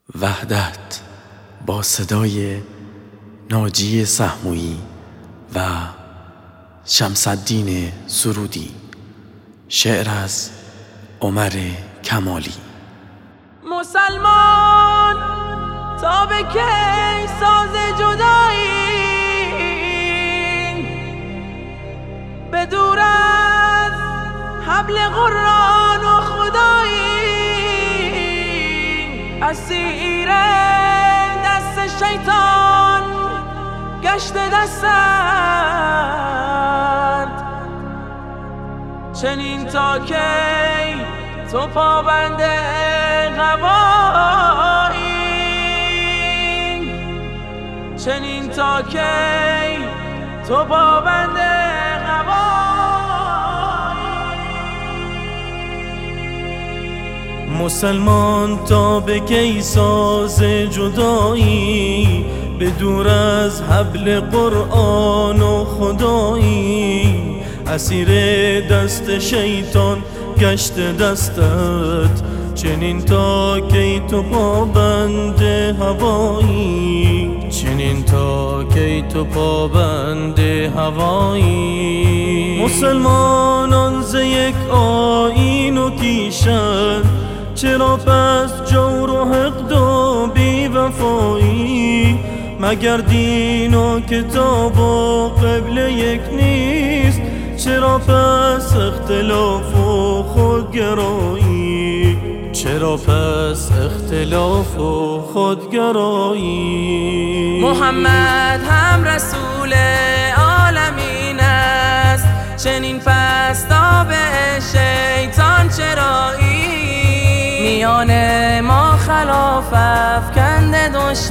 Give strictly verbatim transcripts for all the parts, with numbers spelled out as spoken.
وحدت با صدای ناجی سهمویی و شمس‌الدین سرودی. شعر از عمر کمالی. مسلمان تا به کی ساز جدایی، به دور از حبل قرآن و خدایی، اسیر دست شیطان گشت دستت. چنین تا کی تو پابند هوایی، چنین تا کی تو پابند هوایی. مسلمان تا به کی ساز جدایی، به دور از حبل قرآن و خدایی، اسیر دست شیطان گشت دستت. چنین تا کی تو پابند هوایی، چنین تا کی تو پابند هوایی. مسلمانان ز یک آیین و کیشن، چرا پس جور و حقد و بی وفایی؟ مگر دین و کتاب و قبله یک نیست؟ چرا پس اختلاف و خودگرایی؟ چرا پس اختلاف و خودگرایی؟ محمد هم رسول عالمین است، چنین پس تابع شیطان چرایی؟ میان ما خلاف افکنده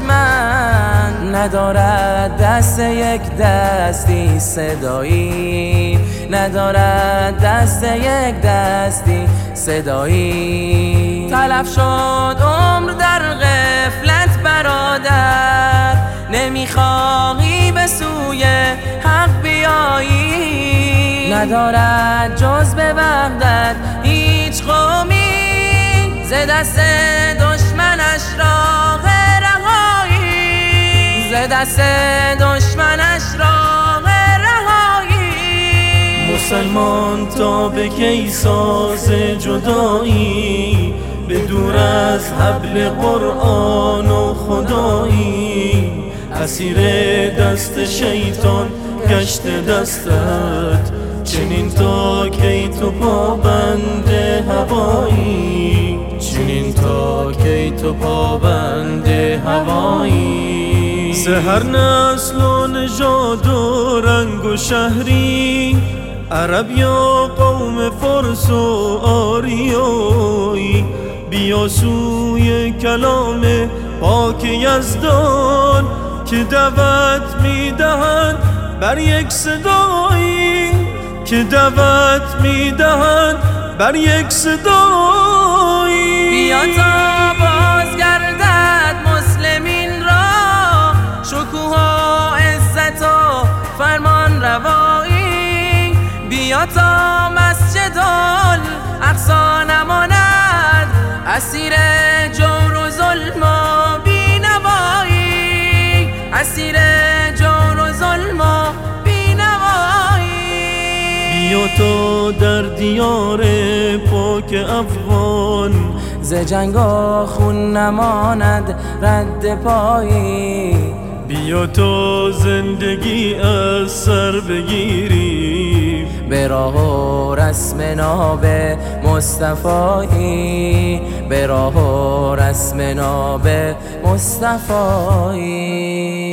دشمن، ندارد دست یک دستی صدایی، ندارد دست یک دستی صدایی. تلف شد عمر در غفلت برادر، نمیخواهی به سوی حق بیایی. ندارد جز به وحدت هیچ قومی، ز دست دشمنش راه رهایی، ز دست دشمنش راه رهایی. مسلمان تا به کی ساز جدایی، به دور از حبل قرآن و خدایی، اسیر دست شیطان گشت دستت. چنین تا کی تو پابند هوایی، چنین تا کی تو پابند هوایی. ز هر نسل و نژاد و رنگ و شهری، عرب یا قوم فرس و آریایی، بیا سوی کلام پاک یزدان، که دعوت میدهند بر یک صدایی، که دعوت میدهند بر یک صدایی. بیا تا بازگردد مسلمین را شکوه و عزت و فرمان روایی. بیا تا مسجد الاقصی نماند اسیر جور و ظلم و بینوایی، اسیر جور و ظلم و بیا تا در دیار پاک افغان، ز جنگ و خون نماند رد پایی. بیا تا زندگی از سر بگیری، به راه و رسم ناب مصطفایی، به راه و رسم ناب مصطفایی.